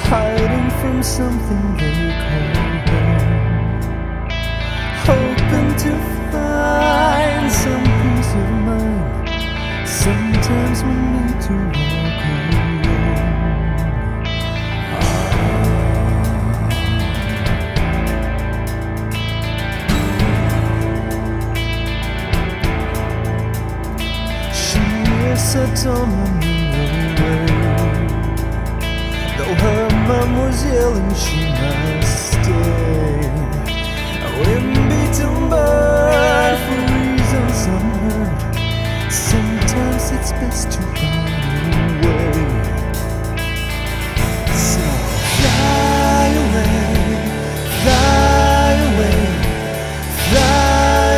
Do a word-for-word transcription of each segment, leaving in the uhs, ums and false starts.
hiding from something they call home, hoping to find some peace of mind. Sometimes we need to walk alone. She is set on running away. Though her mom was yelling she must stay, a wind-beaten bird for reasons unheard. Sometimes it's best to run away. So fly away, fly away, fly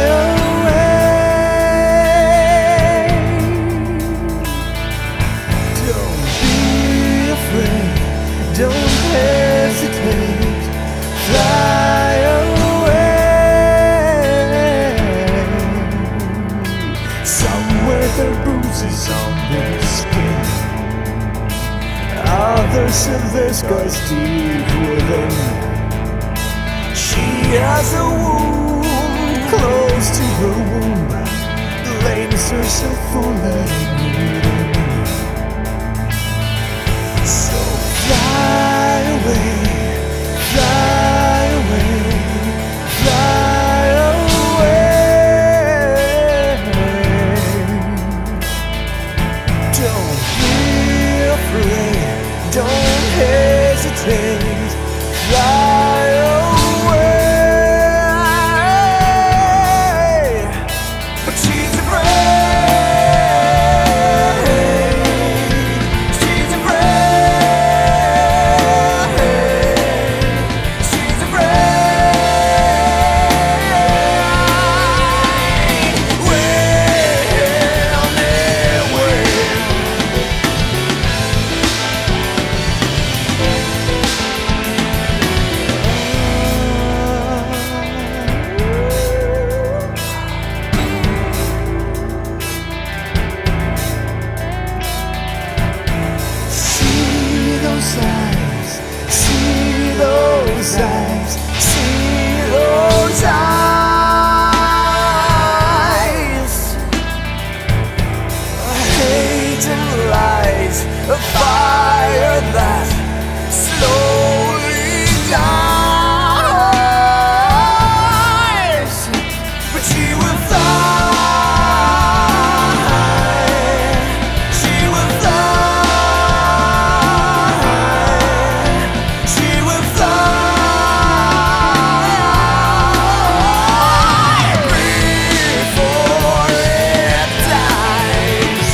away. Don't be afraid, don't hesitate, fly away. Somewhere there are bruises on their skin, others have their scars deep within. She has a wound close to her womb, blames herself for letting it in. So fly away, fly away, fly away. Don't be afraid, don't hesitate, fly away. But she's afraid, she's afraid, she's afraid. Well, well, well. See those eyes, see those eyes, see those eyes. Hate and lies, a fire that slowly dies. But she will fly, she will fly, she will fly before it dies.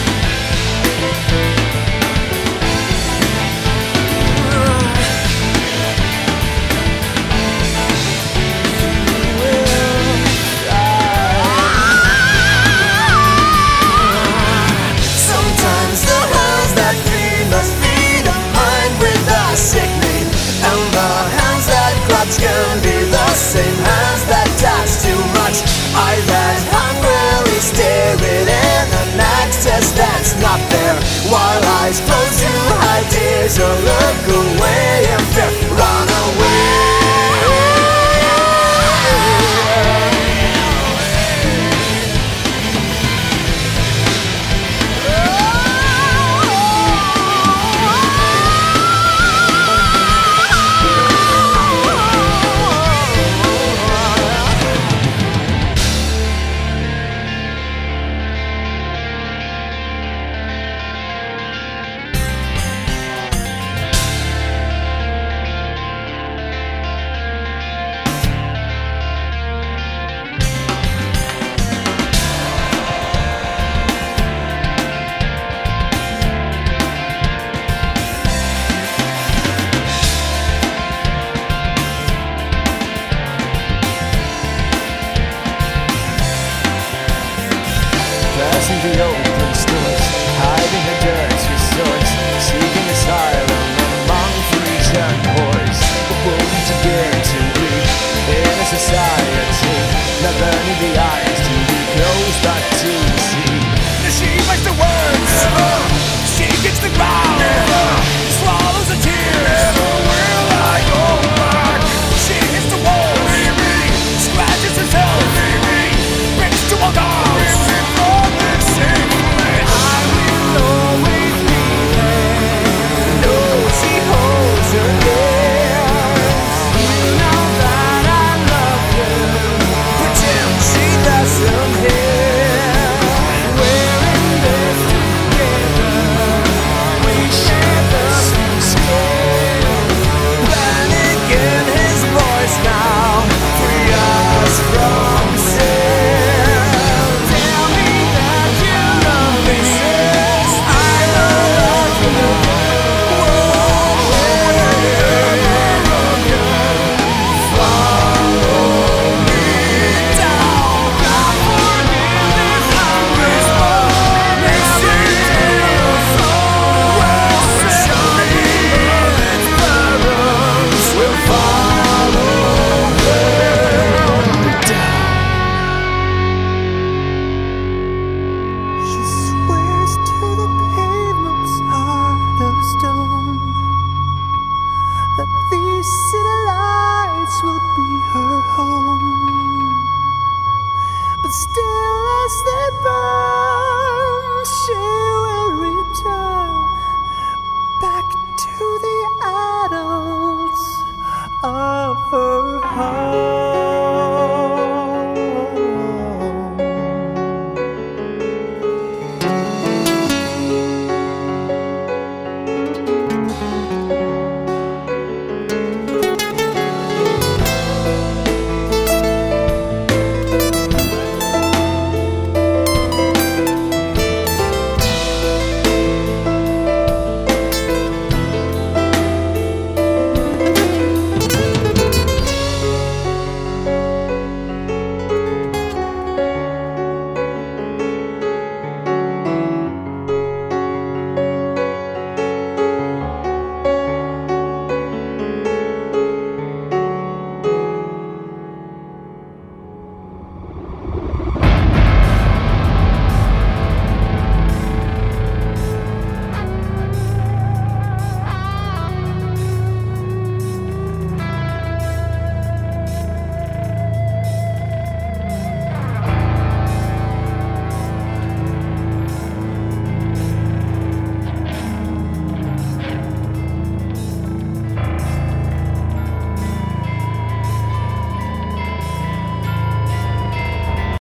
Sometimes the hands that feed must feed a mind with a sick need, and the hands that clutch can be the same hands that touch too much. Eyes that hungrily stare in an access that's not there, while eyes close to hide tears or look away.